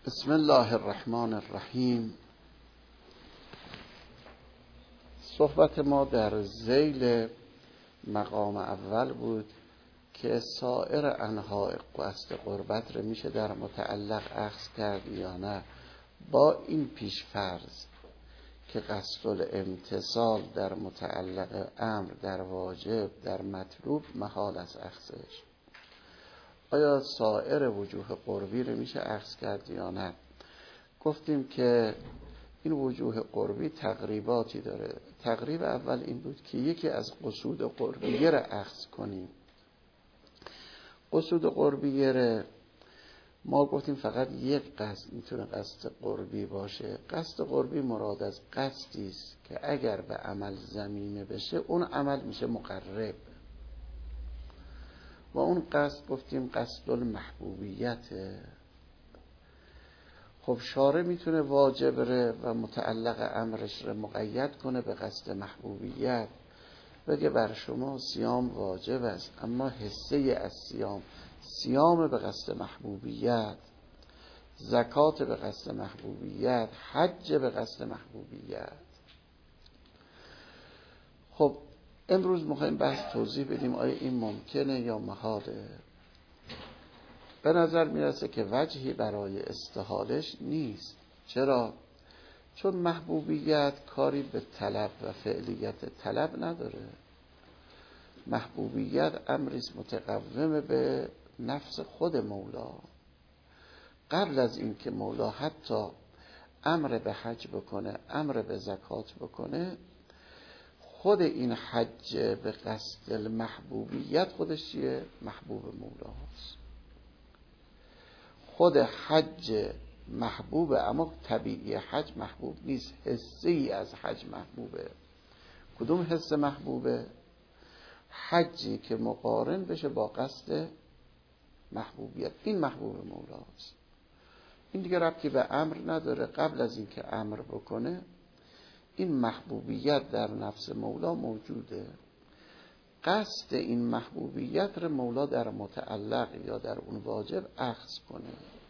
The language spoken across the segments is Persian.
بسم الله الرحمن الرحیم. صحبت ما در ذیل مقام اول بود که سایر انواع قصد قربت رو میشه در متعلق اخذ کرد یا نه، با این پیش فرض که قصد الامتثال در متعلق امر، در واجب، در مطلوب محال از اخذش. آیا سایر وجوه قربی رو میشه اخذ کرد یا نه؟ گفتیم که این وجوه قربی تقریباتی داره. تقریب اول این بود که یکی از قصود قربیه رو اخذ کنیم. قصود قربیه ما گفتیم فقط یک قصد میتونه قصد قربی باشه. قصد قربی مراد از قصدی است که اگر به عمل ضمیمه بشه اون عمل میشه مقرب. و اون قصد گفتیم قصد المحبوبیته. خب شارع میتونه واجب و متعلق امرش رو مقید کنه به قصد محبوبیت، بگه بر شما صیام واجب است اما حصه از صیام به قصد محبوبیت، زکات به قصد محبوبیت، حج به قصد محبوبیت. خب امروز میخوایم بحث توضیح بدیم آیا این ممکنه یا محاله. به نظر میرسه که وجهی برای استحالش نیست. چرا؟ چون محبوبیت کاری به طلب و فعلیت طلب نداره. محبوبیت امریست متقوم به نفس خود مولا. قبل از این که مولا حتی امر به حج بکنه، امر به زکات بکنه، خود این حج به قصد المحبوبیت خودش چیه؟ محبوب مولاست. خود حج محبوبه اما طبیعی حج محبوب نیست، حصه ای از حج محبوبه. کدوم حصه محبوبه؟ حجی که مقارن بشه با قصد محبوبیت، این محبوب مولاست. این دیگه ربطی به امر نداره. قبل از این که امر بکنه این محبوبیت در نفس مولا موجوده. قصد این محبوبیت رو مولا در متعلق یا در اون واجب اخذ کنه.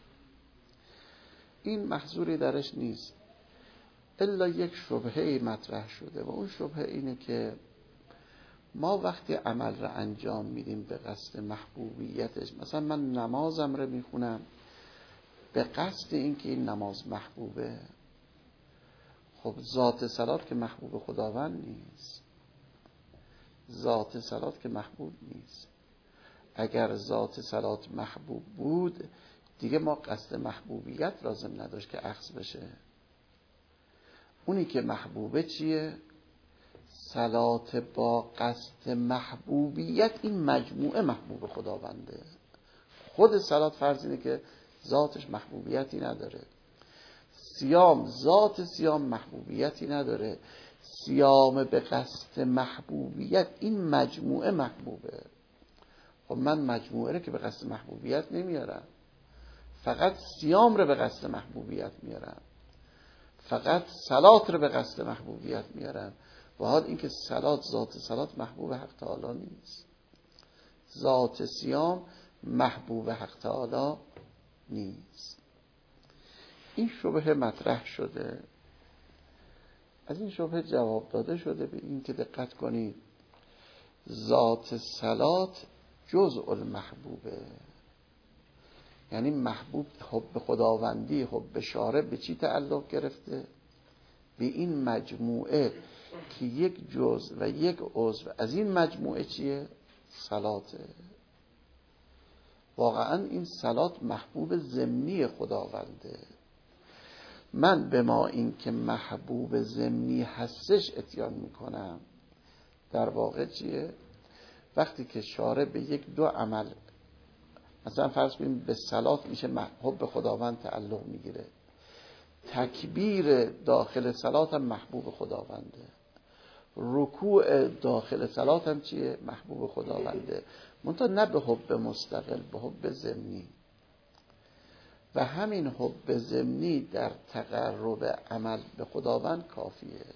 این محظوری درش نیست. الا یک شبهه مطرح شده و اون شبهه اینه که ما وقتی عمل رو انجام میدیم به قصد محبوبیتش، مثلا من نمازم رو میخونم به قصد این که این نماز محبوبه، خب ذات صلات که محبوب خداوند نیست. ذات صلات که محبوب نیست. اگر ذات صلات محبوب بود دیگه ما قصد محبوبیت لازم نداشت که اخذ بشه. اونی که محبوبه چیه؟ صلات با قصد محبوبیت، این مجموعه محبوب خداونده. خود صلات فرض اینه که ذاتش محبوبیتی نداره. صیام، ذات صیام محبوبیتی نداره. صیام به قصد محبوبیت، این مجموعه محبوبه. خب من مجموعه رو که به قصد محبوبیت نمیارم، فقط صیام رو به قصد محبوبیت میارم، فقط صلات رو به قصد محبوبیت میارم. و حال اینکه صلات، ذات صلات محبوب حق تعالی نیست، ذات صیام محبوب حق تعالی نیست. این شبهه مطرح شده. از این شبهه جواب داده شده به این که دقت کنید ذات صلات جزء المحبوبه. یعنی محبوب حب خداوندی، حب شارع به چی تعلق گرفته؟ به این مجموعه که یک جزء و یک عضو از این مجموعه چیه؟ صلاته. واقعا این صلات محبوب ضمنی خداونده. من به ما این که محبوب ضمنی هستش اتیان میکنم. در واقع چیه؟ وقتی که شارع به یک دو عمل، مثلا فرض کنیم به صلات میشه حب خداوند تعلق میگیره، تکبیر داخل صلات هم محبوب خداونده، رکوع داخل صلات هم چیه؟ محبوب خداونده، منتها نه به حب مستقل، به حب ضمنی. و همین حب ضمنی در تقرب عمل به خداوند کافیه.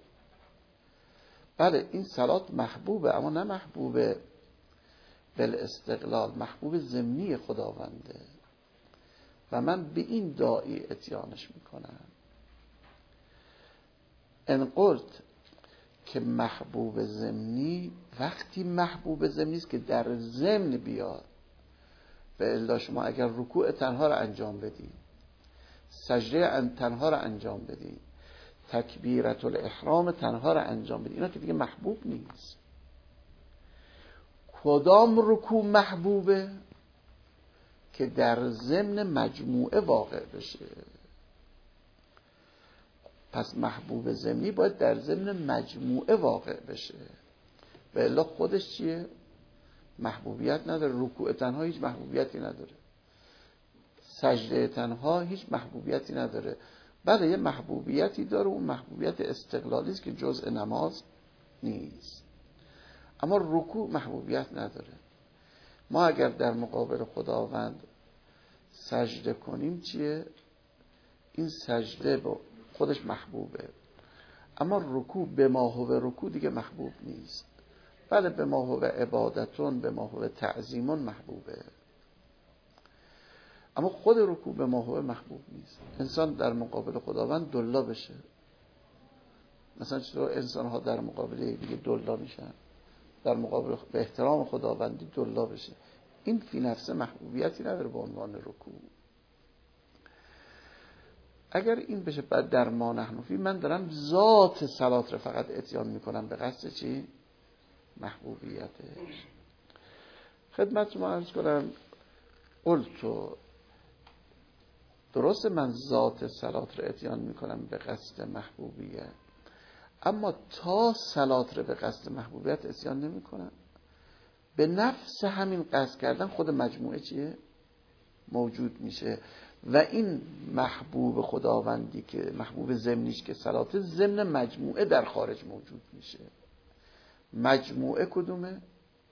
بله این صلات محبوبه اما نه محبوب بالاستقلال، محبوب ضمنی خداونده. و من به این داعی اتیانش میکنم. ان قلت که محبوب ضمنی، وقتی محبوب ضمنی است که در ضمن بیاد. به الا شما اگر رکوع تنها را انجام بدید، سجده تنها را انجام بدید، تکبیرت الاحرام تنها را انجام بدید، اینا که دیگه محبوب نیست. کدام رکوع محبوبه؟ که در ضمن مجموعه واقع بشه. پس محبوب ضمنی باید در ضمن مجموعه واقع بشه، و الا خودش چیه؟ محبوبیت نداره. رکوع تنها هیچ محبوبیتی نداره، سجده تنها هیچ محبوبیتی نداره. بله یه محبوبیتی داره، اون محبوبیت استقلالی است که جزء نماز نیست، اما رکوع محبوبیت نداره. ما اگر در مقابل خداوند سجده کنیم چیه؟ این سجده با خودش محبوبه، اما رکوع به ما هو رکوع دیگه محبوب نیست. بله به ما هو عبادتون، به ما هو تعظیمون محبوبه، اما خود رکوع به ما هو محبوب نیست. انسان در مقابل خداوند دلا بشه، مثلا چطور انسان ها در مقابل دیگه دلا میشن؟ در مقابل به احترام خداوندی دلا بشه، این فی نفسه محبوبیتی نداره به عنوان رکوع. اگر این بشه بعد در ما نحنفی من دارم ذات صلات رو فقط اتیان میکنم به قصد چی؟ محبوبیتش. خدمت شما عرض کنم قلتو، درست من ذات صلات رو اتیان میکنم به قصد محبوبیت، اما تا صلات رو به قصد محبوبیت اتیان نمیکنم. به نفس همین قصد کردن خود مجموعه چیه؟ موجود میشه، و این محبوب خداوندی که محبوب ضمنیش که صلات، ضمن مجموعه در خارج موجود میشه. مجموعه کدومه؟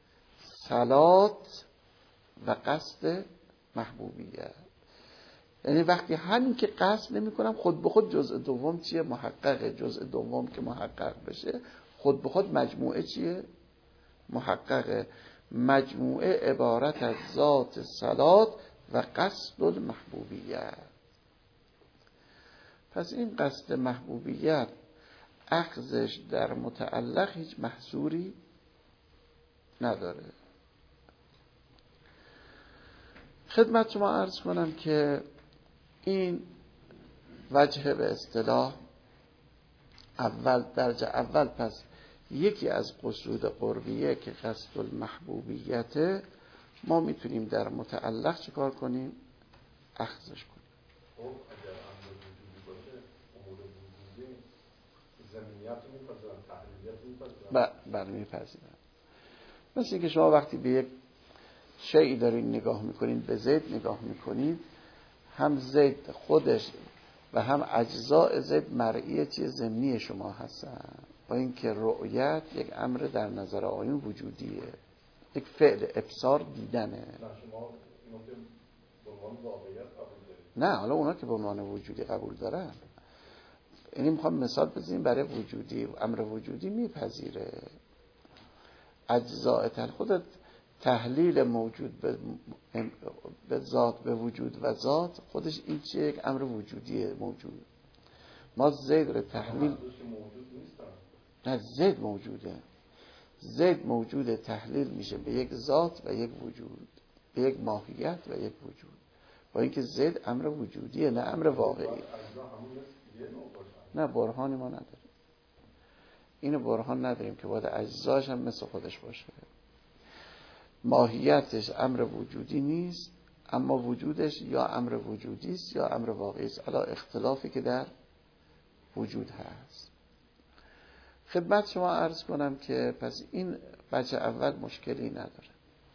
صلات و قصد محبوبیت. یعنی وقتی همین که قصد نمی کنم خود به خود جزء دوم چیه؟ محققه. جزء دوم که محقق بشه خود به خود مجموعه چیه؟ محققه. مجموعه عبارت از ذات صلات و قصد المحبوبیت. پس این قصد محبوبیت اخذش در متعلق هیچ محصوری نداره. خدمت شما عرض کنم که این وجه به اصطلاح اول، درجه اول. پس یکی از قصود قربیه که قصد المحبوبیت، ما میتونیم در متعلق چیکار کنیم؟ اخذش کنیم. خب اگر امر وجودی باشه، امور وجودی زمینیت رو میپذیرن، تحلیلیت رو میپذیرن. بله میپذیرن. مثل اینکه شما وقتی به یک شیئی دارین نگاه میکنین، به زید نگاه میکنین، هم زید خودش و هم اجزاء زید مرئی چیز ضمنی شما هستن، با اینکه رؤیت یک امر در نظر آیون وجودیه، یک فعل ابصار دیدنه. نه شما اینو که به عنوان واقعیت قبول دارید. نه حالا اونا که به عنوان وجودی قبول دارن، اینی میخوام مثال بزنیم برای وجودی. امر وجودی میپذیره اجزاء خودت تحلیل موجود به ذات، به وجود و ذات خودش این چیه؟ یک امر وجودیه موجود. ما زید رو تحلیل نه، زید موجوده، زید موجوده، تحلیل میشه به یک ذات و یک وجود، به یک ماهیت و یک وجود، با اینکه زید امر وجودیه نه امر واقعی. نه برهانی ما نداریم، اینو برهان نداریم که باید اجزاش هم مثل خودش باشه. ماهیتش امر وجودی نیست، اما وجودش یا امر وجودی است یا امر واقعی است، علا اختلافی که در وجود هست. خدمت شما عرض کنم که پس این وجه اول مشکلی نداره.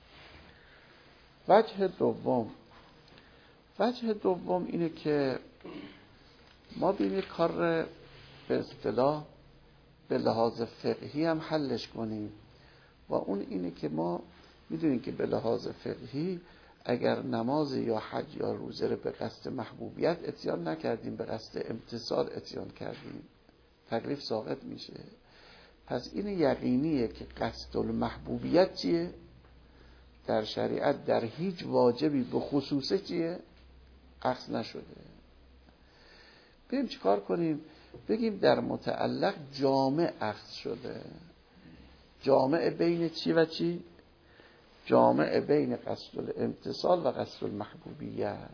وجه دوم اینه که ما بیم یک کار به اصطلاح به لحاظ فقهی هم حلش کنیم، و اون اینه که ما میدونیم که به لحاظ فقهی اگر نماز یا حج یا روزه رو به قصد محبوبیت اتیان نکردیم، به قصد امتثال اتیان کردیم، تکلیف ساقط میشه. پس این یقینیه که قصد المحبوبیت چیه؟ در شریعت در هیچ واجبی به خصوصه چیه؟ اخذ نشده. بریم چیکار کنیم؟ بگیم در متعلق جامع اخذ شده. جامع بین چی و چی؟ جامع بین قصد الامتصال و قصد المحبوبیت.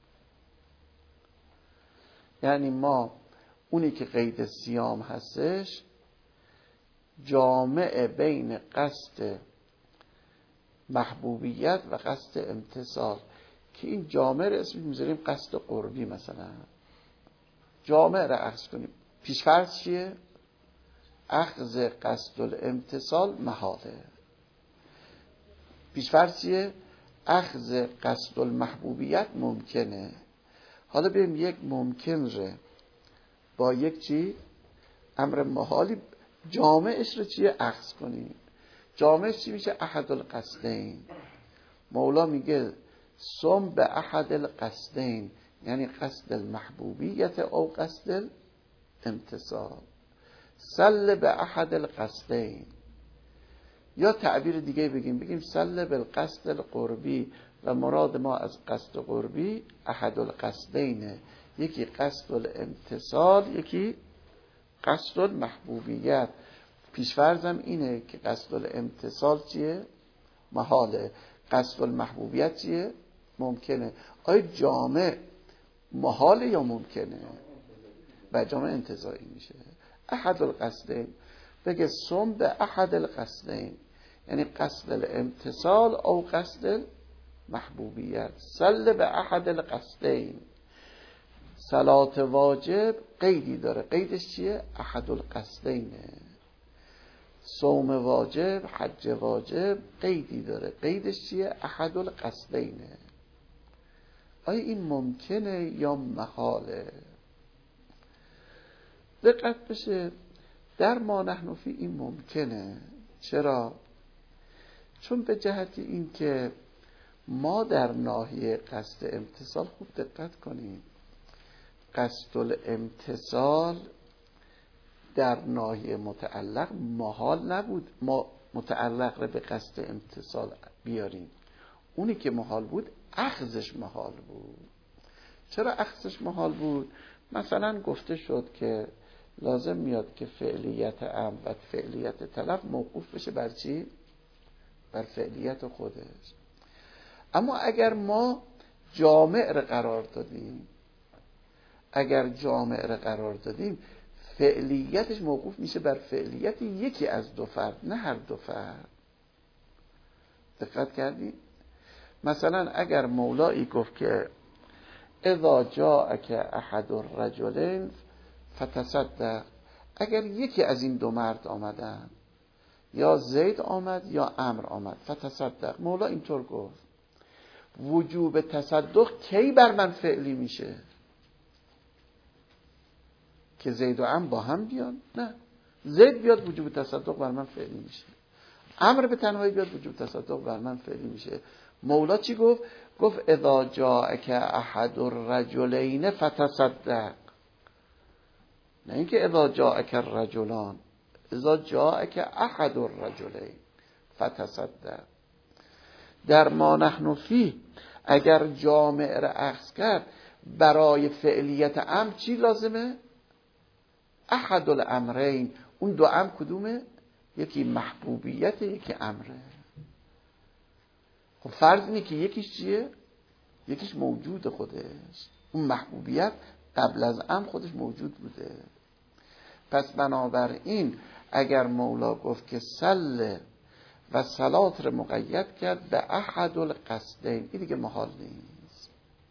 یعنی ما اونی که قید صیام هستش جامع بین قصد محبوبیت و قصد امتصال، که این جامع رو اسم میذاریم قصد قربی. مثلا جامع رو اخذ کنیم، پیشفرض چیه؟ اخذ قصد الامتصال محاله. پیشفرض چیه؟ اخذ قصد المحبوبیت ممکنه. حالا بریم یک ممکن رو با یک چی؟ امر محالی جامعش رو چیه؟ اخذ کنیم. جامعش چی میشه؟ احد القصدین. مولا میگه صم به احد القصدین، یعنی قصد المحبوبیت او قصد الامتصال. سل به احد القصدین، یا تعبیر دیگه بگیم سل بالقصد القربی، و مراد ما از قصد قربی احد القصدینه، یکی قصد الامتصال یکی قصد المحبوبیت. پیشفرضم اینه که قصد الامتصال چیه؟ محاله. قصد المحبوبیت چیه؟ ممکنه. آیا جامع محاله یا ممکنه؟ و جامع انتزاعی میشه. احد القصدین، بگه صم به احد القصدین، یعنی قصد الامتصال او قصد المحبوبیت. سل به احد القصدین. صلات واجب قیدی داره، قیدش چیه؟ احد القصدینه. صوم واجب، حج واجب قیدی داره، قیدش چیه؟ احد القصدینه. آیا این ممکنه یا محاله؟ دقت بشه، در ما نحن فی این ممکنه. چرا؟ چون به جهت این که ما در ناحیه قصد امتصال خوب دقت کنیم، قصد الامتصال در ناحیه متعلق محال نبود ما متعلق رو به قصد امتصال بیاریم. اونی که محال بود اخذش محال بود. چرا اخذش محال بود؟ مثلا گفته شد که لازم میاد که فعلیت امر و فعلیت طلب موقوف بشه بر چی؟ بر فعلیت خودش. اما اگر ما جامع رو قرار دادیم، فعلیتش موقوف میشه بر فعلیت یکی از دو فرد، نه هر دو فرد. دقت کردی؟ مثلا اگر مولایی گفت که اذا جاءک احد الرجلین فتصدق، اگر یکی از این دو مرد آمدن، یا زید آمد یا عمرو آمد، فتصدق، مولا اینطور گفت. وجوب تصدق کی بر من فعلی میشه؟ که زید و عمرو با هم بیان؟ نه، زید بیاد وجوب تصدق بر من فعلی میشه، عمرو به تنهایی بیاد وجوب تصدق بر من فعلی میشه. مولا چی گفت؟ گفت اذا جاءک احد الرجلین فتصدق، نه اینکه اذا جاءک الرجلان، اذا جاءک احد الرجلین فتصدق. در ما نحن فیه اگر جامع را اخذ کرد، برای فعلیت امر چی لازمه؟ احد الامرین. اون دو امر کدومه؟ یکی محبوبیت، یکی امره. خب فرض اینه که یکیش چیه؟ یکیش موجود خودش، اون محبوبیت قبل از امر خودش موجود بوده. پس بنابراین اگر مولا گفت که سل و صلات رو مقید کرد به احد القصدین، این دیگه محال نیست.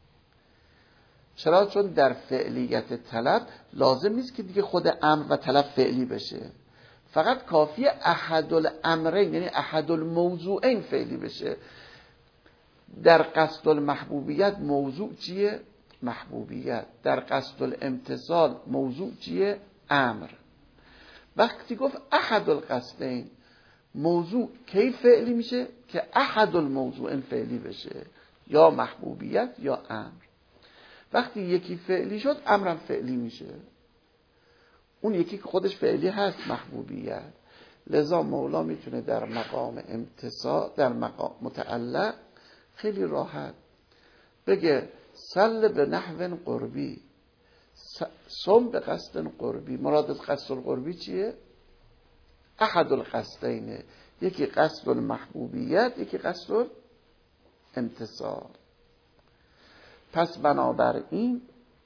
چرا؟ چون در فعلیت طلب لازم نیست که دیگه خود امر و طلب فعلی بشه، فقط کافی احد الامرین یعنی احد الموضوعین فعلی بشه. در قصد المحبوبیت موضوع چیه؟ محبوبیت. در قصد الامتصال موضوع چیه؟ امر. وقتی گفت احد القصدین، موضوع کی فعلی میشه؟ که احد الموضوعین فعلی بشه، یا محبوبیت یا امر. وقتی یکی فعلی شد امرم فعلی میشه، اون یکی که خودش فعلی هست محبوبیت. لذا مولا میتونه در مقام امتصال، در مقام متعلق خیلی راحت بگه سل به نحو قربی، صم به قصد قربی. مراد از قصد القربی چیه؟ احد القصدین، یکی قصد المحبوبیت، یکی قصد الامتصال. پس بنابراین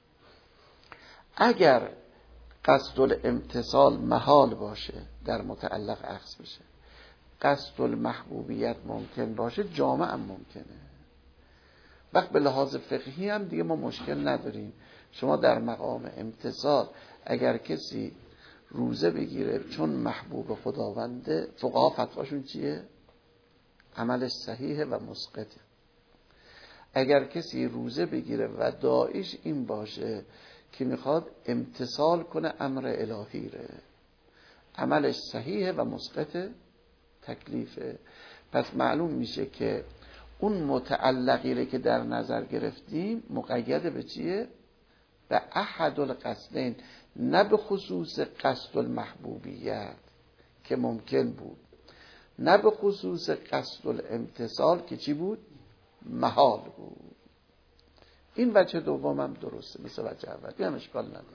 اگر قصد الامتصال محال باشه در متعلق اخذ بشه، قصد المحبوبیت ممکن باشه، جامع هم ممکنه. وقت به لحاظ فقهی هم دیگه ما مشکل نداریم. شما در مقام امتصال اگر کسی روزه بگیره چون محبوب خداونده، فقها فتواشون چیه؟ عملش صحیحه و مسقطه. اگر کسی روزه بگیره و داعیش این باشه که میخواد امتصال کنه امر الهی ره، عملش صحیحه و مسقط تکلیفه. پس معلوم میشه که اون متعلقی ره که در نظر گرفتیم مقید به چیه؟ به احد القصدین، نه به خصوص قصد المحبوبیت که ممکن بود، نه به خصوص قصد الامتصال که چی بود؟ محال بود. این وجه دوم هم درسته مثل وجه اول، هم اشکال نداره.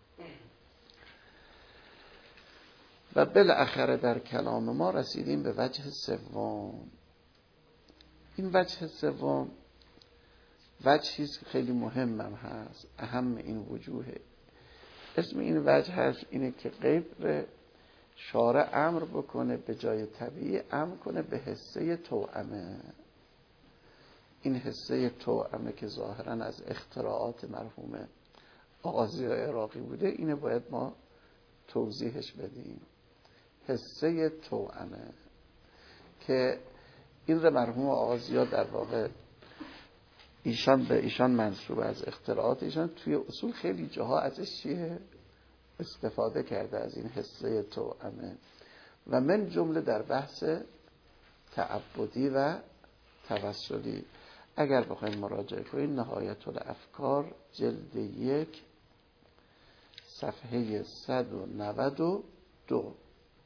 و بالاخره در کلام ما رسیدیم به وجه سوم. این وجه سوم وجهی است که خیلی مهمم هست، اهم این وجوهه. اسم این وجه هست اینه که غیر شارع امر بکنه به جای طبیعی امر کنه به حسه توأمه. این حسه توأمه که ظاهراً از اختراعات مرحوم آغازی عراقی بوده، اینه باید ما توضیحش بدیم. حسه توأمه که این رو مرحوم آغازی در واقع ایشان به ایشان منسوب، از اختراعات ایشان توی اصول خیلی جاها ازش چیه استفاده کرده از این حسه توأمه و من جمله در بحث تعبدی و توسلی. اگر بخوایم مراجعه کنیم نهایت الافکار جلد 1 صفحه 192.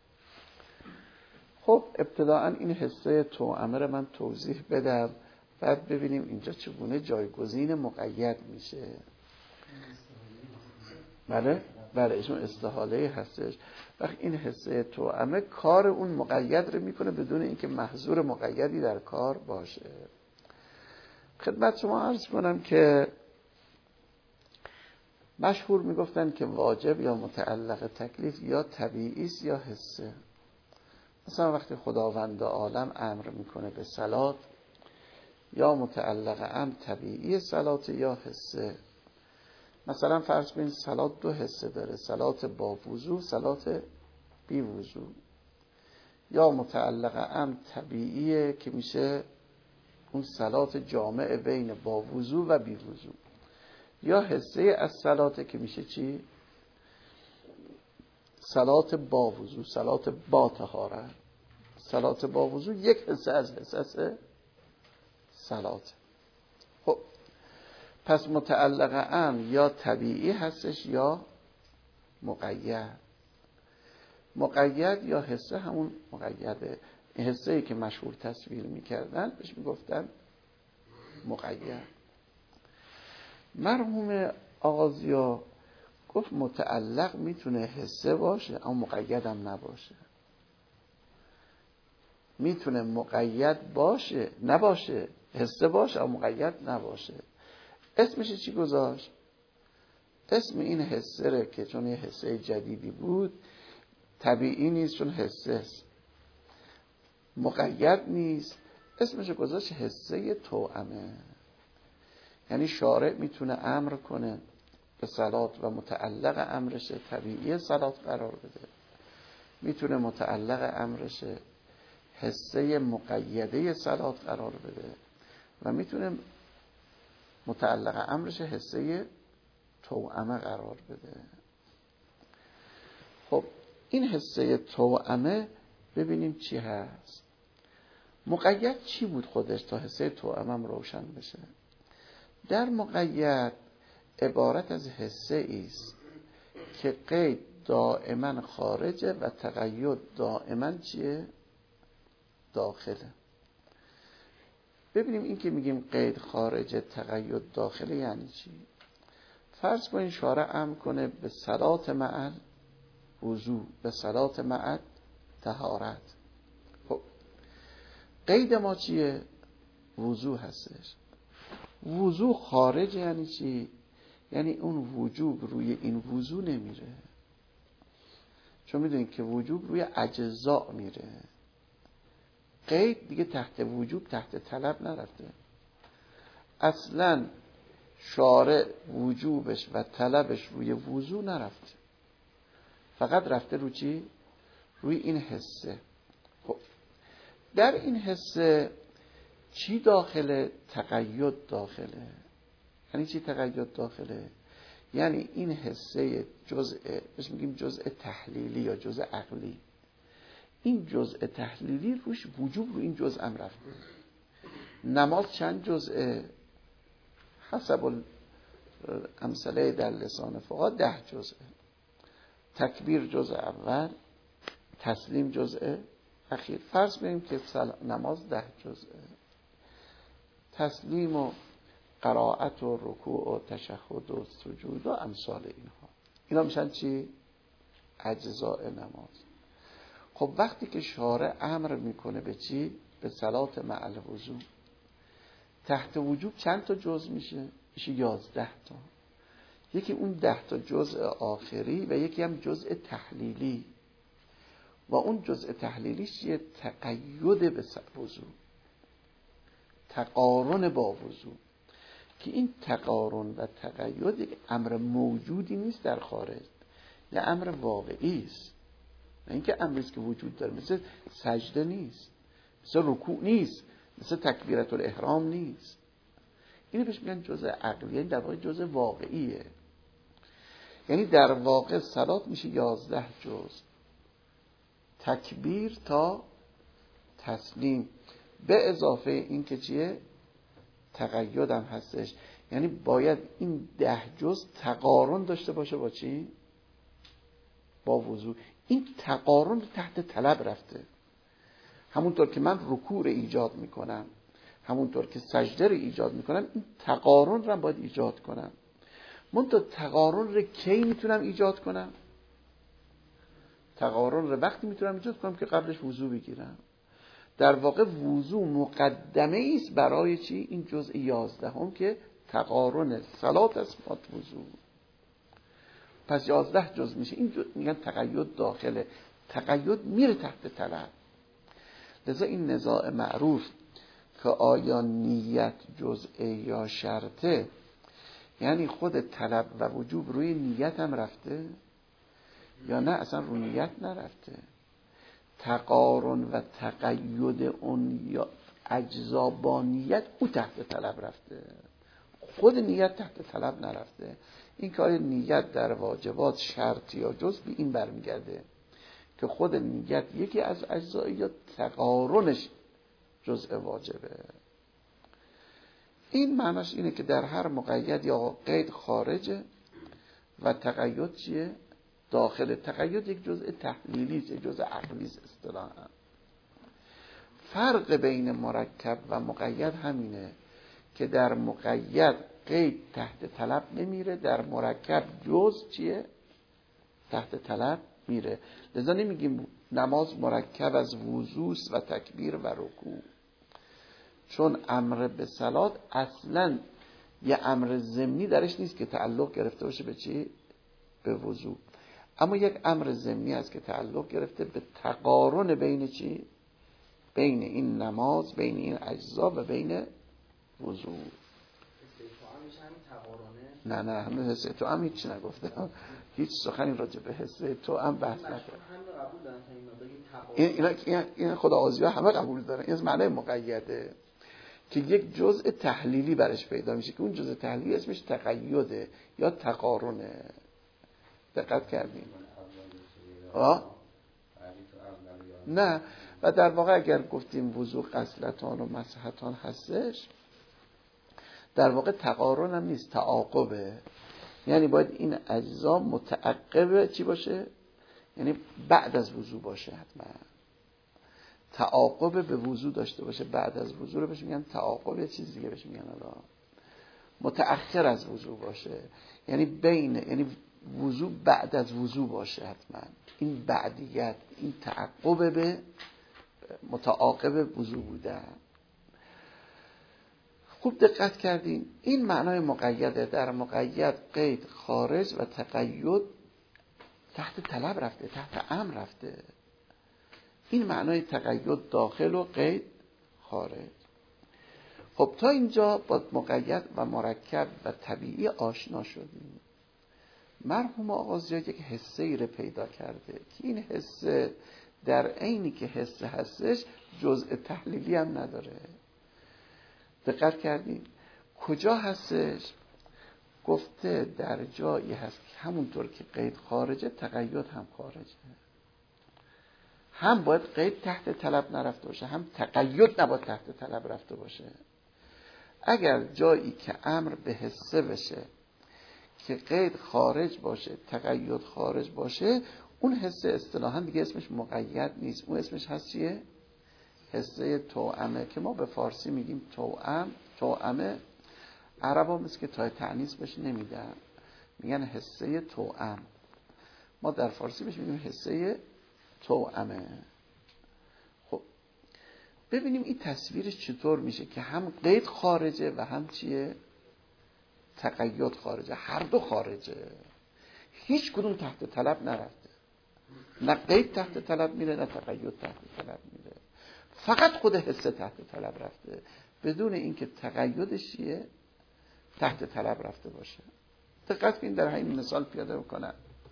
خب ابتداءً این حسه توأمه رو من توضیح بدم، بعد ببینیم اینجا چگونه جایگزین مقید میشه. بله اسم استحاله هستش. وقت این حسه توأمه کار اون مقید رو میکنه بدون اینکه محظور مقیدی در کار باشه. خدمت شما عرض کنم که مشهور میگفتن که واجب یا متعلق تکلیف یا طبیعی است یا حسه. مثلا وقتی خداوند عالم امر میکنه به صلات، یا متعلق امر طبیعی صلات یا حسه. مثلا فرض کنید صلات 2 حسه داره، صلات با وضو، صلات بی وضو. یا متعلق امر طبیعیه که میشه اون صلات جامع بین با وضو و بی وضو. یا حسه از صلات که میشه چی؟ صلات با وضو، صلات با طهارت. صلات با وضو یک حسه از حسه صلات. خب پس متعلق امر یا طبیعی هستش یا مقید. مقید یا حسه همون مقیده. این حسه ای که مشهور تصویر میکردن بهش میگفتن مقید. مرحوم آغازیا گفت متعلق میتونه حسه باشه اما مقید هم نباشه. میتونه مقید باشه نباشه، حسه باشه اما مقید نباشه. اسمش چی گذاشت؟ اسم این حسه رو که چون یه حسه جدیدی بود، طبیعی نیست چون حسه است، مقید نیست، اسمش گذاشت حسه توأمه. یعنی شارع میتونه امر کنه به صلات و متعلق امرش طبیعی صلات قرار بده، میتونه متعلق امرش حسه مقیده صلات قرار بده و میتونه متعلق امرش حسه توأمه قرار بده. خب این حسه توأمه ببینیم چی هست. مقید چی بود خودش تا حسه توأمه روشن بشه؟ در مقید عبارت از حسه ایست که قید دائما خارجه و تقید دائما چیه؟ داخله. ببینیم این که میگیم قید خارجه تقید داخله یعنی چی. فرض کنید شارع امر کنه به صلات مع وضو، به صلات مع طهارت. خب قید ما چیه؟ وضو هستش. وضو خارج یعنی چی؟ یعنی اون وجوب روی این وضو نمیره، چون میدونید که وجوب روی اجزا میره. قید دیگه تحت وجوب تحت طلب نرفته. اصلا شارع وجوبش و طلبش روی وضو نرفته، فقط رفته رو چی؟ روی این حسه. خب در این حسه چی داخله؟ تقید داخله. یعنی چی تقید داخله؟ یعنی این حسه جزء، بهش میگیم جزء تحلیلی یا جزء عقلی. این جزء تحلیلی روش وجوب رو این جزء هم رفته. نماز چند جزء؟ حسب امثله در لسان فقها 10 جزء. تکبیر جزء اول، تسلیم جزء اخیر. فرض کنیم که نماز 10 جزء. تسلیم و قرائت و رکوع و تشهد و سجود و امثال اینها، اینا میشن چی؟ اجزاء نماز. خب وقتی که شارع امر میکنه به چی؟ به صلات مع الوضو، تحت وجوب چند تا جزء میشه؟ میشه 11 تا. یکی اون 10 تا جزء آخری و یکی هم جزء تحلیلی. و اون جزء تحلیلیش یه تقید به وضو، تقارن با وضو، که این تقارن و تقید یک امر موجودی نیست در خارج، یه امر واقعی است. نه اینکه امری است که وجود داره، مثل سجده نیست، مثل رکوع نیست، مثل تکبیرت الاحرام نیست. اینو بهش میگن جزء عقلی، یعنی در واقع جزء واقعیه. یعنی در واقع صلات میشه 11 جزء، تکبیر تا تسلیم، به اضافه این که چیه؟ تقید هم هستش. یعنی باید این 10 جزء تقارن داشته باشه با چی؟ با وضو. این تقارن تحت طلب رفته. همونطور که من رکوع رو ایجاد میکنم، همونطور که سجده رو ایجاد میکنم، این تقارن رو باید ایجاد کنم. من تو تقارن رو کی میتونم ایجاد کنم؟ تقارن رو وقتی میتونم ایجاد کنم که قبلش وضو بگیرم. در واقع وضو مقدمه است برای چی؟ این جزء 11 هم که تقارن صلات است با وضو. پس 11 جزء میشه. این میگن تقید داخله. تقید میره تحت طلب. لذا این نزاع معروف که آیا نیت جزء یا شرطه، یعنی خود طلب و وجوب روی نیت هم رفته یا نه اصلا روی نیت نرفته. تقارن و تقید اون یا اجزا با نیت او تحت طلب رفته، خود نیت تحت طلب نرفته. این که آیا نیت در واجبات شرط یا جزء به این برمیگرده که خود نیت یکی از اجزایی یا تقارنش جزء واجبه. این معناش اینه که در هر مقید یا قید خارجه و تقید چیه؟ داخل. تقید یک جزء تحلیلی، یک جزء عقلی است اصطلاحاً. فرق بین مرکب و مقید همینه که در مقید قید تحت طلب نمیره، در مرکب جزء چیه؟ تحت طلب میره. لذا نمیگیم نماز مرکب از وضو و تکبیر و رکوع، چون امر به صلات اصلا یه امر ضمنی درش نیست که تعلق گرفته باشه به چی؟ به وضو. اما یک امر ضمنی است که تعلق گرفته به تقارن بین چی؟ بین این نماز، بین این اجزا و بین وضو. نه همه حسه تو هم هیچ نگفته، هیچ سخنی راجع به حسه تو هم بحث نکرد. این خدا آزیا همه قبول دارن. این از معنی مقیده که یک جزء تحلیلی برش پیدا میشه که اون جزء تحلیلی اسمش تقیده یا تقارنه. دقت کردیم؟ نه. و در واقع اگر گفتیم وضو غسلتان و مسحتان هستش، در واقع تقارن هم نیست، تعاقبه. یعنی باید این اجزا متعقب چی باشه؟ یعنی بعد از وضو باشه حتما. تعاقب به وضو داشته باشه، بعد از وضو رو بهش میگن تعاقب، یه چیز دیگه بهش میگن حالا متأخر از وضو باشه، یعنی یعنی وضو بعد از وضو باشه حتما. این بعدیت، این تعقب به متعاقب وضو بوده. خوب دقت کردین، این معنای مقیده. در مقید قید خارج و تقید تحت طلب رفته، تحت امر رفته. این معنای تقید داخل و قید خارج. خب تا اینجا با مقید و مرکب و طبیعی آشنا شدیم. مرحوم آغازیاد یک حسه ای رو پیدا کرده که این حسه در عینی که حسه هستش جزء تحلیلی هم نداره. دقت کردیم کجا هستش؟ گفته در جایی هست که همونطور که قید خارجه تقید هم خارجه. هم باید قید تحت طلب نرفته باشه، هم تقید نباید تحت طلب رفته باشه. اگر جایی که امر به حسه بشه که قید خارج باشه تقید خارج باشه، اون حسه اصطلاحاً دیگه اسمش مقید نیست، اون اسمش هست چیه؟ حسه توأمه که ما به فارسی میگیم توأمه. عربا مثل که تای تأنیث بهش نمیدن، میگن حسه توأم. ما در فارسی بهش میگیم حسه توأمه. خب ببینیم این تصویرش چطور میشه که هم قید خارجه و هم چیه؟ تقید خارجه. هر دو خارجه، هیچ کدوم تحت طلب نرفته. نه قید تحت طلب میره نه تقید تحت طلب میره، فقط خود حسه تحت طلب رفته بدون اینکه تقیدش چیه؟ تحت طلب رفته باشه. دقت کنید در همین مثال پیاده بکنم.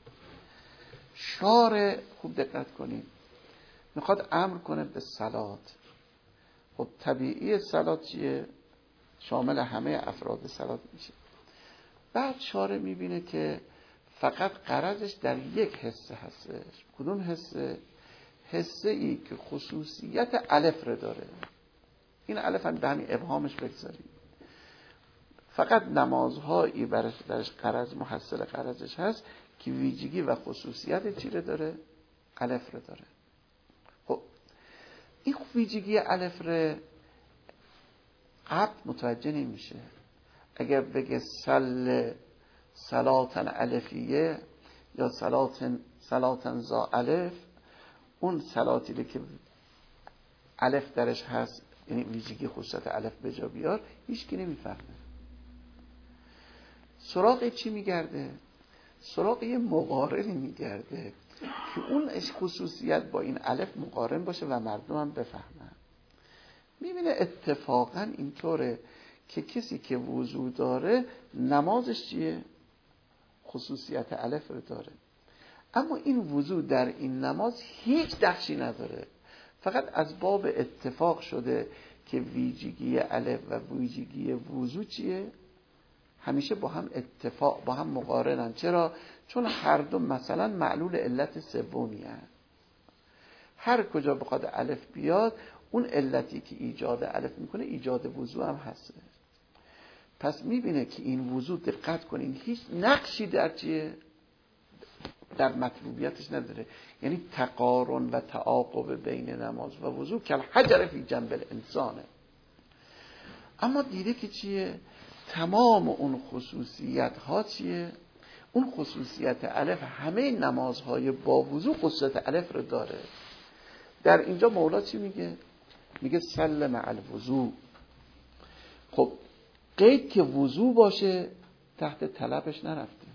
شارع، خوب دقت کنید، میخواد امر کنه به صلات. خب طبیعی صلات چیه؟ شامل همه افراد صلات میشه. بعد شارع میبینه که فقط غرضش در یک حسه هستش. کدوم حسه؟ حسه ای که خصوصیت الف رو داره. این الف هم به همین ابهامش بگذاریم. فقط نمازهایی برش غرض محصل غرضش هست که ویژگی و خصوصیت چی رو داره؟ الف رو داره. خب این ویژگی الف رو عبد متوجه نمیشه. اگر بگه صلاتن الفیه یا صلاتن زا الف، اون صلاتی که الف درش هست یعنی ویژگی خصوصیت الف به جا بیار، هیچ کی نمیفهمه. سراغ چی میگرده؟ سراغ یه مقارنی میگرده که اون خصوصیت با این الف مقارن باشه و مردم هم بفهمن. میبینه اتفاقا اینطوره که کسی که وضو داره نمازش چیه؟ خصوصیت الف رو داره، اما این وضو در این نماز هیچ نقشی نداره. فقط از باب اتفاق شده که ویژگی الف و ویژگی وضو چیه؟ همیشه با هم اتفاق، با هم مقارنن. چرا؟ چون هر دو مثلا معلول علت سومی هست. هر کجا بخواد الف بیاد، اون علتی که ایجاد الف میکنه ایجاد وضو هم هست. پس میبینه که این وضو، دقت کنین، هیچ نقشی در چیه؟ در مطلوبیتش نداره. یعنی تقارن و تعاقب بین نماز و وضو کل حجر فی جنب الانسانه. اما دیده که چیه؟ تمام اون خصوصیت ها چیه؟ اون خصوصیت الف همه نمازهای با وضو خصوصیت الف رو داره. در اینجا مولا چی میگه؟ میگه سلم الوضو. خب قید که وضو باشه تحت طلبش نرفته.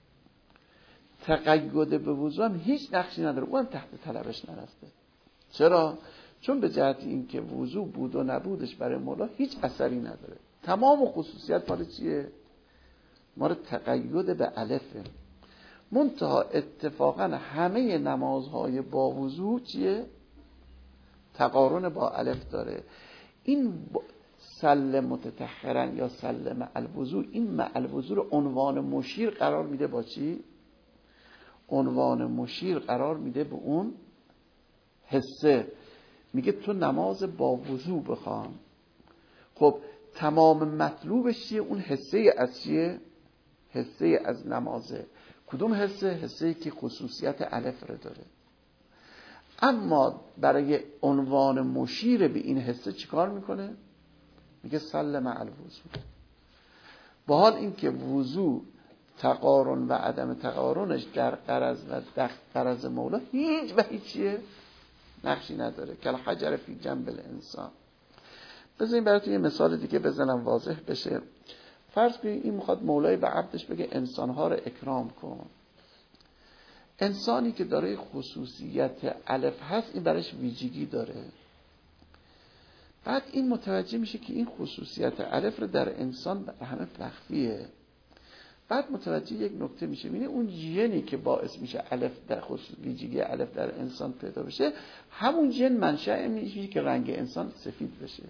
تقید به وضو هم هیچ نقشی نداره، اون تحت طلبش نرفته. چرا؟ چون به جهت این که وضو بود و نبودش برای مولا هیچ اثری نداره. تمام خصوصیت مال چیه؟ مال تقید به الفه. منتها اتفاقا همه نمازهای با وضو چیه؟ تقارن با الف داره. این سلم متطهرن یا سلم الوضو، این مع الوضو رو عنوان مشیر قرار میده با چی؟ عنوان مشیر قرار میده به اون حسه. میگه تو نماز با وضو بخوان. خب تمام مطلوبش چیه؟ اون حسه از چیه؟ حسه از نمازه. کدوم حسه؟ حسه که خصوصیت الف رو داره. اما برای عنوان مشیر به این حسه چیکار میکنه؟ میگه سلم الوضو. با حال این که وضو تقارن و عدم تقارنش در غرض و غرض مولا هیچ و هیچیه نقشی نداره. کل حجر فی جنب الانسان. بذارین براتون یه مثال دیگه بزنم واضح بشه. فرض کنید این میخواد مولای به عبدش بگه انسانها رو اکرام کن. انسانی که داره خصوصیت الف هست این برایش ویژگی داره. بعد این متوجه میشه که این خصوصیت الف رو در انسان به همه مخفیه. بعد متوجه یک نکته میشه، میبینه اون ژنی که باعث میشه الف در ویژگی الف در انسان پیدا بشه، همون ژن منشأ میشه که رنگ انسان سفید بشه.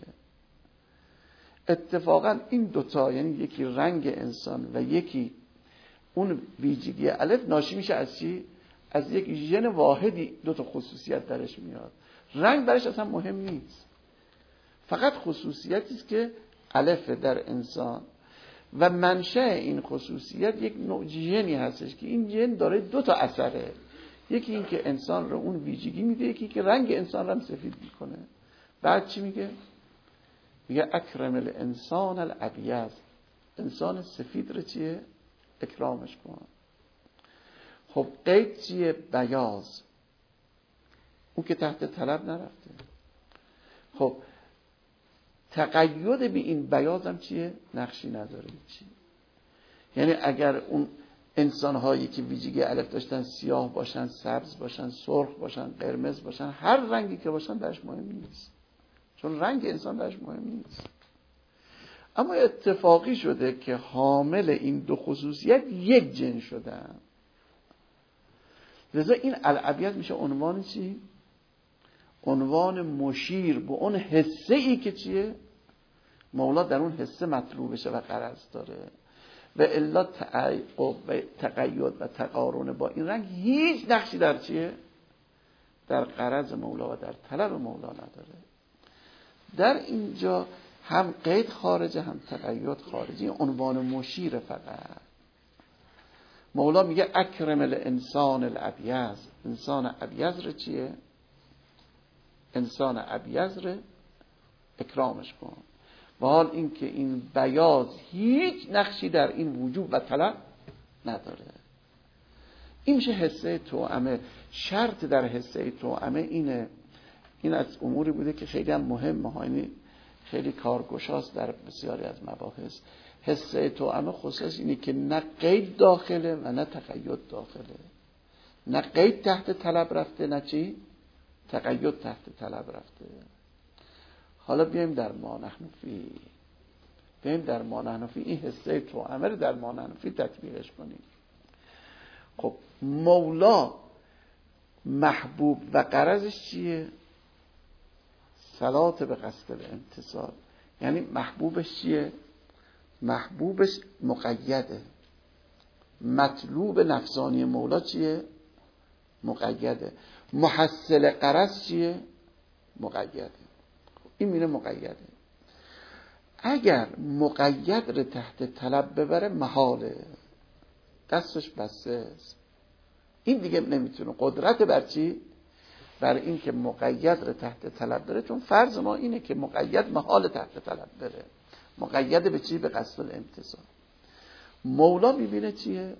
اتفاقا این دوتا، یعنی یکی رنگ انسان و یکی اون ویژگی الف، ناشی میشه از چی؟ از یک ژن واحدی دوتا خصوصیت درش میاد. رنگ برش اصلا مهم نیست، فقط خصوصیتی است که الف در انسان و منشأ این خصوصیت یک نوع ژنی هستش که این ژن داره دوتا اثره. یکی این که انسان رو اون ویژگی میده، یکی که رنگ انسان رو هم سفید میکنه. بعد چی میگه؟ میگه اکرم الانسان الابیض. انسان سفید رو چیه؟ اکرامش کن. خب قید چیه؟ بیاض. اون که تحت طلب نرفته. خب تقید به این بیاض هم چیه؟ نقشی نداره چی. یعنی اگر اون انسان‌هایی که ویژگی الف داشتن سیاه باشن، سبز باشن، سرخ باشن، قرمز باشن، هر رنگی که باشن درش مهم نیست، چون رنگ انسان درش مهم نیست. اما اتفاقی شده که حامل این دو خصوصیت یک جن شدن. لذا این الابیض میشه عنوان چی؟ عنوان مشیر به اون حسه ای که چیه؟ مولا در اون حسه مطلوبشه و غرض داره. و الا تقید و تقارن با این رنگ هیچ نقشی در چیه؟ در غرض مولا و در طلب مولا نداره. در اینجا هم قید خارجه هم تقید خارجه. عنوان مشیر فقط. مولا میگه اکرم الانسان الابیض. انسان ابیض رو چیه؟ انسان ابیض رو اکرامش کن. و حال این که این بیاض هیچ نقشی در این وجوب و طلب نداره. این میشه حسه توأمه. شرط در حسه توأمه اینه. این از اموری بوده که خیلی هم مهمه ها، یعنی خیلی کارگشاست در بسیاری از مباحث. حسه توأمه خصوص اینه که نه قید داخله و نه تقید داخله. نه قید تحت طلب رفته نه چی؟ تقید تحت طلب رفته. حالا بیایم در ما نحن فی. بیایم در ما نحن فی این حسه توأمه رو در ما نحن فی تطبیقش کنیم. خب مولا محبوب و غرضش چیه؟ صلات به قصد الامتصال. یعنی محبوبش چیه؟ محبوبش مقیده. مطلوب نفسانی مولا چیه؟ مقیده. محصل غرض چیه؟ مقیده. این میره مقیده. اگر مقید رو تحت طلب ببره محاله، دستش بسته است. این دیگه نمیتونه. قدرت بر چی؟ بر این که مقید رو تحت طلب بره. چون فرض ما اینه که مقید محال تحت طلب بره. مقید به چی؟ به قصد الامتصال. مولا میبینه چیه؟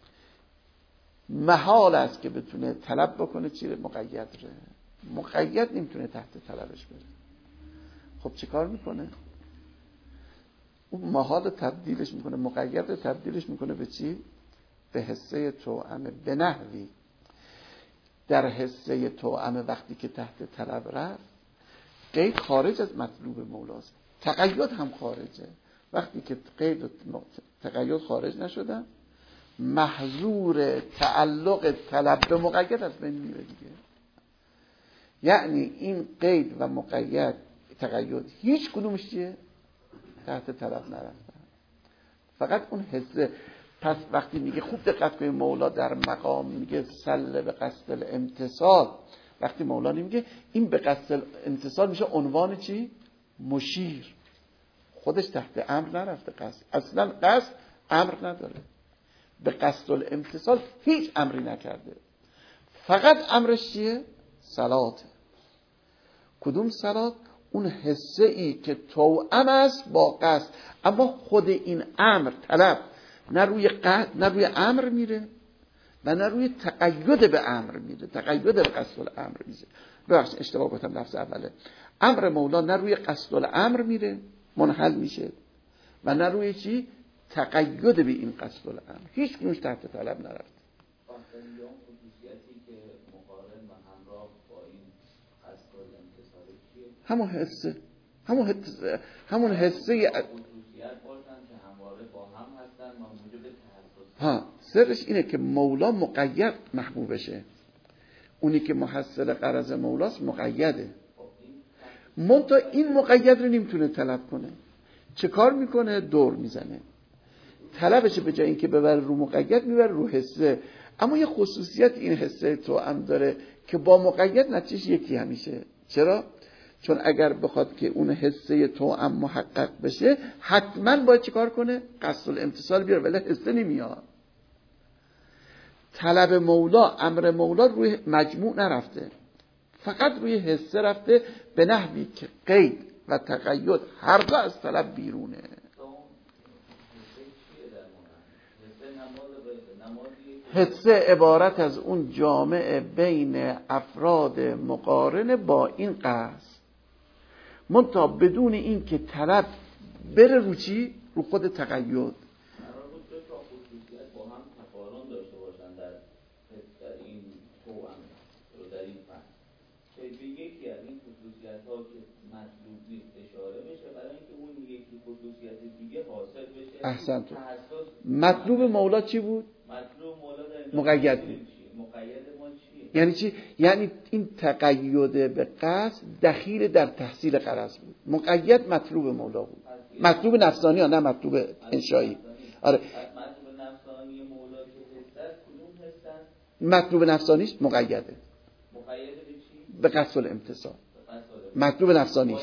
محال است که بتونه طلب بکنه چی رو؟ مقید رو. مقید نمیتونه تحت طلبش بره. خب چه کار میکنه؟ اون محال تبدیلش میکنه، مقید رو تبدیلش میکنه به چی؟ به حسه توأمه. به نحوی در حسه توأمه وقتی که تحت طلب رفت، قید خارج از مطلوب مولاست، تقید هم خارجه. وقتی که قید و تقید خارج نشدن، محظور تعلق طلب به مقید از بین میره دیگه. یعنی این قید و مقید تقید هیچ کدومش چیه؟ تحت طلب نرفتن، فقط اون حسه. پس وقتی میگه خوب دقت کنید، مولا در مقام میگه سل به قصد الامتصال. وقتی مولا نمیگه این به قصد الامتصال، میشه عنوان چی؟ مشیر. خودش تحت امر نرفته. قصد اصلا قصد امر نداره. به قصد الامتصال هیچ امری نکرده. فقط امرش چیه؟ صلات. کدوم صلات؟ اون حسه ای که توأم است با قصد، اما خود این امر طلب نه روی امر میره و نه روی تقید به امر میره، تقید به قصد الامر میره. ببخشید اشتباه گفتم، لفظ اوله. امر مولا نه روی قصد الامر میره منحل میشه و نه روی چی؟ تقید به این قصد الامر. هیچ کنوش تحت طلب نرفت. خصوصیتی که مقارن و همراه با این قصد الامتصال چیه؟ همون حسه خصوصیت باشن که همواره با هم هستن و موجب تحسس. سرش اینه که مولا مقید محبوبشه، اونی که محصل غرض مولاست مقیده. منتها این مقید رو نمیتونه طلب کنه. چه کار میکنه؟ دور میزنه. طلبش به جای اینکه ببره رو مقید میبره رو حسه. اما یه خصوصیت این حسه توأم داره که با مقید نتیجه یکی همیشه. چرا؟ چون اگر بخواد که اون حسه توأم محقق بشه حتما باید چه کار کنه؟ قصد الامتصال بیاره، ولی حسه نمیاد. طلب مولا، امر مولا روی مجموع نرفته، فقط روی حسه رفته، به نحوی که قید و تقید هر دو از طلب بیرونه. حسه عبارت از اون جامع بین افراد مقارن با این قصد، منتها بدون این که طلب بره رو چی؟ رو خود تقید. یکی از این خصوصیت‌ها که مطلوب نیست اشاره بشه برای اینکه اون یکی خصوصیت دیگه حاصل بشه. احسنت. مطلوب مولا چی بود؟ مطلوب مولا مقید بود. مقید ما چیه؟ یعنی چی؟ یعنی این تقید به قصد دخیل در تحصیل غرض بود. مقید مطلوب مولا بود. مطلوب نفسانی ها، نه مطلوب انشایی. آره. مطلوب نفسانی مولا که هست کدوم هستن؟ مطلوب نفسانیش مقیده. مقید به چی؟ به قصد الامتصال. مطلوب نفسانیش.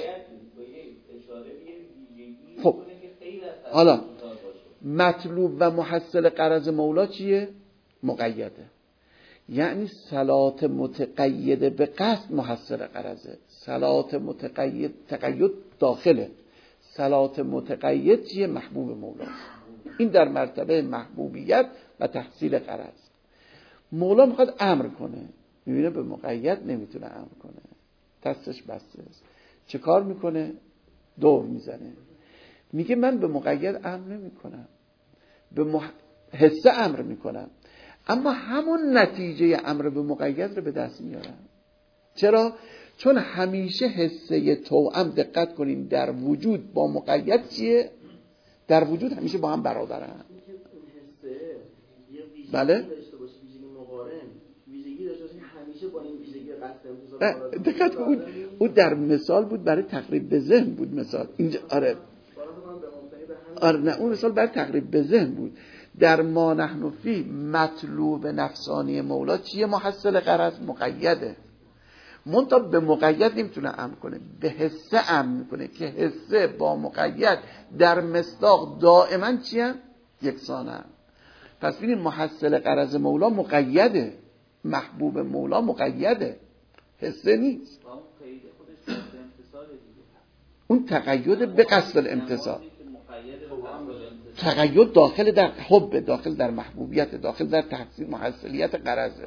خب حالا مطلوب و محصل غرض مولا چیه؟ مقیده. یعنی صلات متقیده به قصد محصل غرضه. صلات متقید تقید داخله. صلات متقید چیه؟ محبوب مولاست. این در مرتبه محبوبیت و تحصیل غرض. مولا میخواد امر کنه، میبینه به مقید نمیتونه امر کنه، دستش بسته است. چه کار میکنه؟ دور میزنه، میگه من به مقید امر نمی کنم، به حسه امر میکنم، اما همون نتیجه امر به مقید رو به دست میارم. چرا؟ چون همیشه حسه توأم، دقت کنین، در وجود با مقید چیه؟ در وجود همیشه با هم برابرن. بله؟ دقت کن، او در مثال بود برای تقریب به ذهن بود مثال اینجا. آره نه، اون مثال برای تقریب به ذهن بود. در ما نحن فی مطلوب نفسانی مولا چیه؟ محصل غرض مقیده. منتها به مقید نمیتونه امر کنه، به حسه امر میکنه که حسه با مقید در مصداق دائما چیه؟ یکسانه. پس ببینید محصل غرض مولا مقیده، محبوب مولا مقیده، حسه نیست. اون تقید به قصد الامتصال، تقید داخل در حب، داخل در محبوبیت، داخل در تحصیل محصلیت غرضه.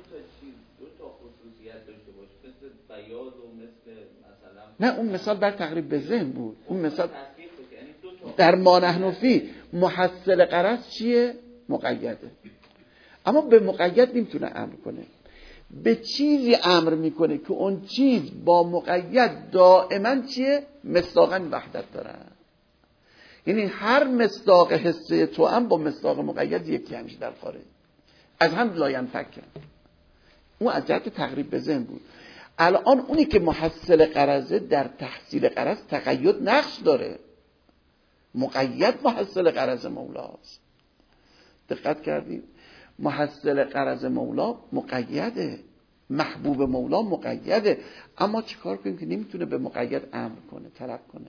نه اون مثال بر تقریب به ذهن بود. اون مثال در ما نحن فی محصل غرض چیه؟ مقیده. اما به مقید نمیتونه امر کنه، به چیزی امر میکنه که اون چیز با مقید دائما چیه؟ مصداقاً وحدت دارن. یعنی هر مصداق حسه توأم با مصداق مقید یکی همیشه در خارج، از هم لاینفکن. اون از جهت تقریب به ذهن بود. الان اونی که محصل غرضه در تحصیل غرض تقید نقش داره، مقید محصل غرض مولاست. دقت کردید؟ محصل غرض مولا مقیده، محبوب مولا مقیده، اما چیکار کنیم که نمیتونه به مقید امر کنه، طلب کنه.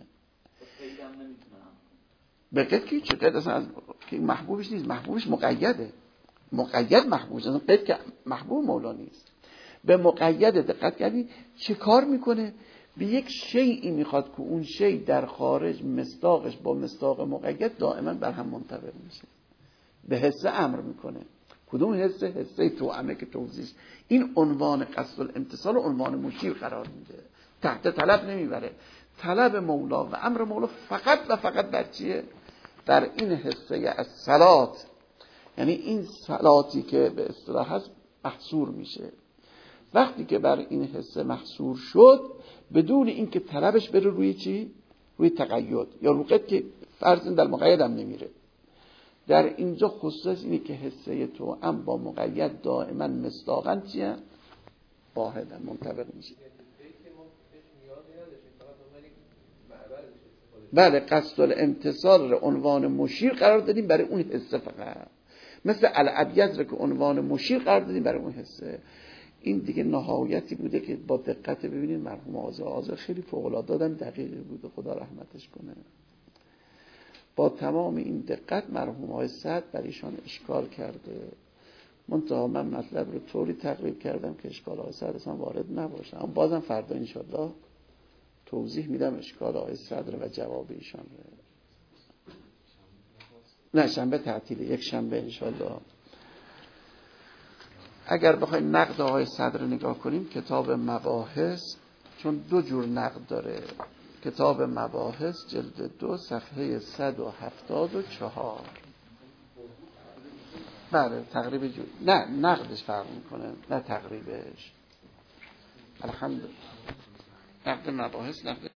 به قید که چه قید اصلا از که محبوبش نیست، محبوبش مقیده، مقید محبوبش، اصلا قید که محبوب مولا نیست. به مقید دقت کردید چه کار میکنه؟ به یک شیئی میخواد که اون شی در خارج مصداقش با مصداق مقید دائما بر هم منطبق میشه. به حسه امر میکنه. کدوم حسه؟ حسه توأمه که توضیح. این عنوان قصد الامتصال عنوان مشیر قرار میده، تحت طلب نمیبره. طلب مولا و امر مولا فقط و فقط بر چیه؟ در این حسه از صلات، یعنی این صلاتی که به اصطلاح هست محصور میشه. وقتی که بر این حسه محصور شد بدون اینکه طلبش بره روی چی؟ روی تقید یا روقت که فرض در مقید هم نمیره. در اینجا خصوص اینه که حسه توأم با مقید دائما مصداقاً چیه؟ واحداً منطبق میشه. بله، قصد الامتصال رو عنوان مشیر قرار دادیم برای اون حسه فقط، مثل الابیض رو که عنوان مشیر قرار دادیم برای اون حسه. این دیگه نهایتی بوده که با دقت ببینید مرحوم آذر خیلی فوق‌العاده دادن، دقیقی بوده، خدا رحمتش کنه. با تمام این دقت مرحوم آقای سعد بر ایشان اشکال کرده. منتها من مطلب رو طوری تقریب کردم که اشکال آقای سعد اصلا وارد نباشه. اما بازم فردا انشالله توضیح میدم اشکال آقای صدر و جواب ایشان رو. نه شنبه تعطیله، یک شنبه انشالله. اگر بخوایم نقد آقای صدر نگاه کنیم، کتاب مباحث، چون دو جور نقد داره، کتاب مباحث جلد 2 صفحه 174. بله تقریب نه نقدش فرق میکنه، نه تقریبش. الحمدلله نقد مباحث نقد